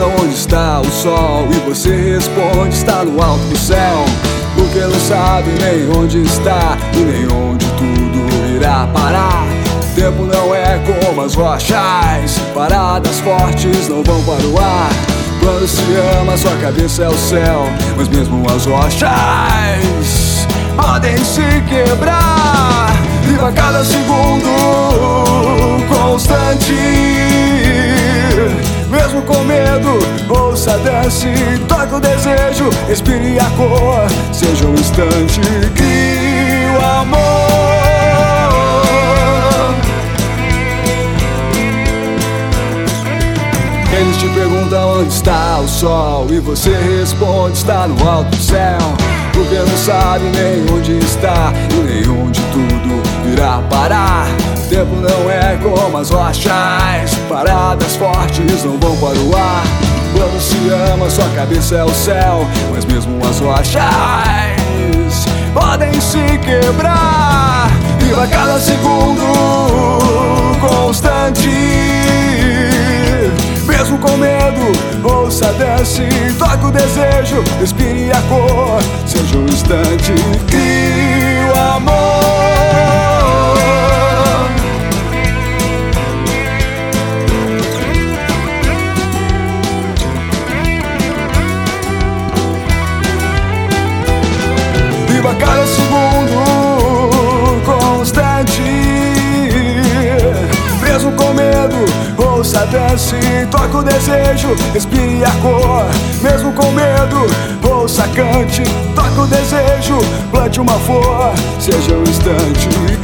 pergunta onde está o sol e você responde está no alto do céu. Porque não sabe nem onde está e nem onde tudo irá parar. O tempo não é como as rochas, paradas fortes não vão para o ar. Quando se ama, sua cabeça é o céu, mas mesmo as rochas podem se quebrar. Viva cada segundo constante, mesmo com medo, ouça, dance, toque o desejo, respire a cor, seja um instante, crie o amor. Eles te perguntam onde está o sol e você responde está no alto do céu. Porque não sabe nem onde está e nem onde tudo irá parar. O tempo não é como as rochas, paradas fortes não vão para o ar. Quando se ama, sua cabeça é o céu, mas mesmo as rochas podem se quebrar. Viva cada segundo constante, mesmo com medo, ouça, dance, toque o desejo, respire a cor, seja um instante, crie o amor. Viva cada segundo constante, mesmo com medo, ouça, dance, toque o desejo, respire a cor. Mesmo com medo, ouça, cante, toque o desejo, plante uma flor, seja um instante.